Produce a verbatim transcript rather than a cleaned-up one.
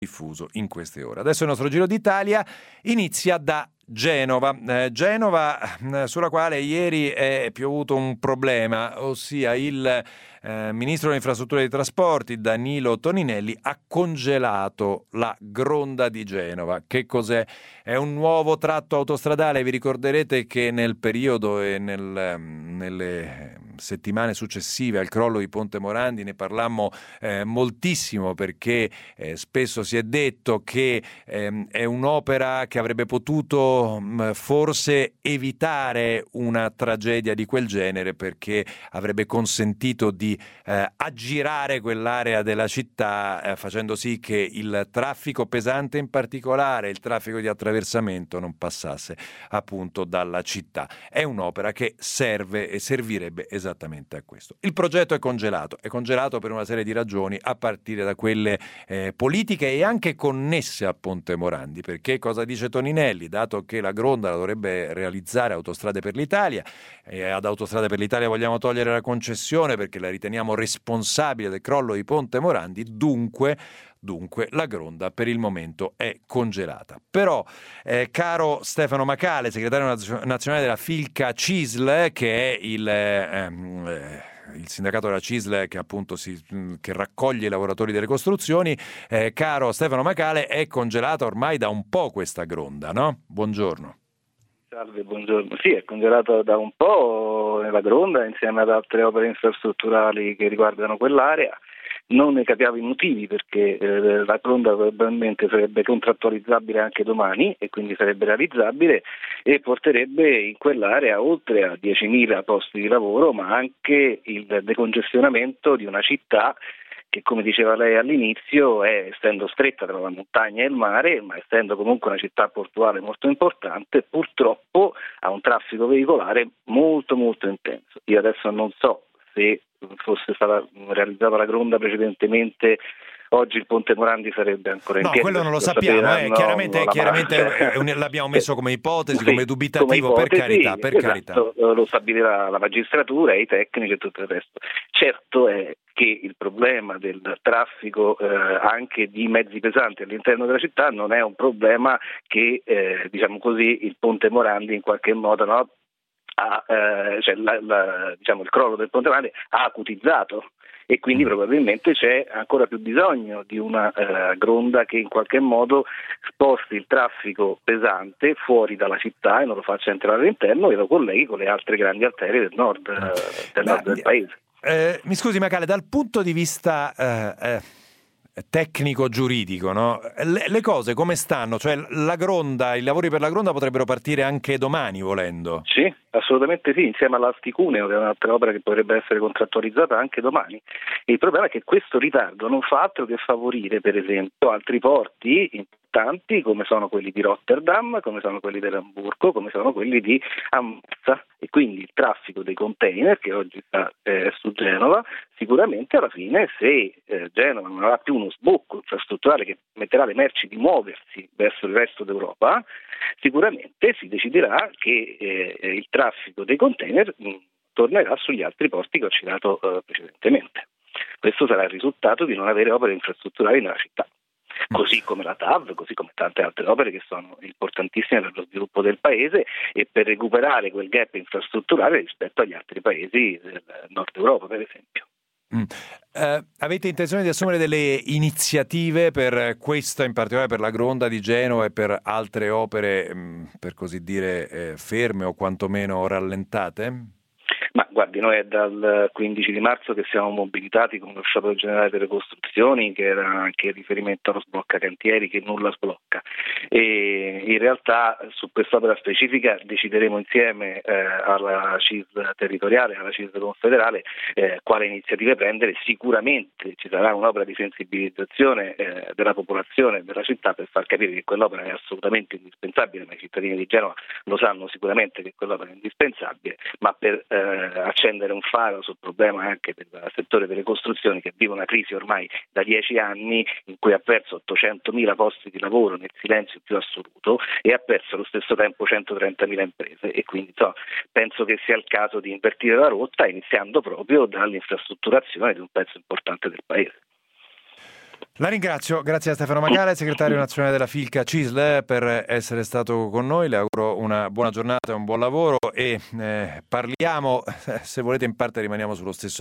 diffuso in queste ore. Adesso il nostro Giro d'Italia inizia da Genova, eh, Genova eh, sulla quale ieri è piovuto un problema, ossia il eh, ministro delle infrastrutture e dei trasporti Danilo Toninelli ha congelato la Gronda di Genova. Che cos'è? È un nuovo tratto autostradale. Vi ricorderete che nel periodo e nel, nelle settimane successive al crollo di Ponte Morandi ne parlammo eh, moltissimo, perché eh, spesso si è detto che eh, è un'opera che avrebbe potuto mh, forse evitare una tragedia di quel genere, perché avrebbe consentito di eh, aggirare quell'area della città, eh, facendo sì che il traffico pesante, in particolare il traffico di attraversamento, non passasse appunto dalla città. È un'opera che serve e servirebbe esattamente a questo. Il progetto è congelato, è congelato per una serie di ragioni, a partire da quelle eh, politiche e anche connesse a Ponte Morandi, perché cosa dice Toninelli? Dato che la Gronda la dovrebbe realizzare Autostrade per l'Italia, e ad Autostrade per l'Italia vogliamo togliere la concessione perché la riteniamo responsabile del crollo di Ponte Morandi, dunque Dunque la Gronda per il momento è congelata. Però, eh, caro Stefano Macale, segretario nazionale della Filca CISL, che è il, ehm, eh, il sindacato della CISL che appunto si, che raccoglie i lavoratori delle costruzioni, eh, caro Stefano Macale, è congelata ormai da un po' questa Gronda, no? Buongiorno. Salve, buongiorno. Sì, è congelato da un po' nella Gronda insieme ad altre opere infrastrutturali che riguardano quell'area. Non ne capiamo i motivi, perché eh, la Gronda probabilmente sarebbe contrattualizzabile anche domani e quindi sarebbe realizzabile e porterebbe in quell'area oltre a diecimila posti di lavoro, ma anche il decongestionamento di una città che, come diceva lei all'inizio, è, essendo stretta tra la montagna e il mare, ma essendo comunque una città portuale molto importante, purtroppo ha un traffico veicolare molto molto intenso. Io adesso non so se fosse stata realizzata la Gronda precedentemente, oggi il Ponte Morandi sarebbe ancora in no, piedi. No, quello non lo sappiamo, sapeva, eh. no, chiaramente, chiaramente ma... l'abbiamo messo come ipotesi, sì, come dubitativo, come ipotesi, per carità, per esatto, carità. Lo stabilirà la magistratura, i tecnici e tutto il resto. Certo è che il problema del traffico eh, anche di mezzi pesanti all'interno della città non è un problema che, eh, diciamo così, il Ponte Morandi in qualche modo, no, ha, eh, cioè la, la, diciamo, il crollo del Ponte Morandi ha acutizzato, e quindi probabilmente c'è ancora più bisogno di una eh, Gronda che in qualche modo sposti il traffico pesante fuori dalla città e non lo faccia entrare all'interno e lo colleghi con le altre grandi arterie del nord, eh, del, Beh, nord del paese. Eh, mi scusi Macale, dal punto di vista eh, eh, tecnico-giuridico, no? le, le cose come stanno? Cioè la Gronda, i lavori per la Gronda potrebbero partire anche domani volendo? Sì, assolutamente sì, insieme all'Asti-Cuneo, che è un'altra opera che potrebbe essere contrattualizzata anche domani. Il problema è che questo ritardo non fa altro che favorire, per esempio, altri porti importanti come sono quelli di Rotterdam, come sono quelli di Amburgo, come sono quelli di Ammazza, e quindi il traffico dei container che oggi sta eh, su Genova, sicuramente alla fine, se eh, Genova non avrà più uno sbocco infrastrutturale che permetterà alle merci di muoversi verso il resto d'Europa, sicuramente si deciderà che eh, il traffico dei container mh, tornerà sugli altri porti che ho citato eh, precedentemente. Questo sarà il risultato di non avere opere infrastrutturali nella città, così come la T A V, così come tante altre opere che sono importantissime per lo sviluppo del paese e per recuperare quel gap infrastrutturale rispetto agli altri paesi del nord Europa, per esempio. Mm. Eh, avete intenzione di assumere delle iniziative per questa, in particolare per la Gronda di Genova e per altre opere, mh, per così dire, eh, ferme o quantomeno rallentate? Ma guardi, noi è dal quindici di marzo che siamo mobilitati con lo sciopero generale delle costruzioni, che era anche riferimento allo sblocca cantieri che nulla sblocca, e in realtà su quest'opera specifica decideremo insieme eh, alla C I S L territoriale, alla C I S L confederale, eh, quale iniziative prendere. Sicuramente ci sarà un'opera di sensibilizzazione eh, della popolazione della città per far capire che quell'opera è assolutamente indispensabile, ma i cittadini di Genova lo sanno sicuramente che quell'opera è indispensabile, ma per eh, accendere un faro sul problema anche del settore delle costruzioni, che vive una crisi ormai da dieci anni in cui ha perso ottocentomila posti di lavoro nel silenzio più assoluto e ha perso allo stesso tempo centotrentamila imprese, e quindi so, penso che sia il caso di invertire la rotta iniziando proprio dall'infrastrutturazione di un pezzo importante del paese. La ringrazio, grazie a Stefano Macale, segretario nazionale della Filca C I S L, per essere stato con noi. Le auguro una buona giornata e un buon lavoro e eh, parliamo, se volete in parte rimaniamo sullo stesso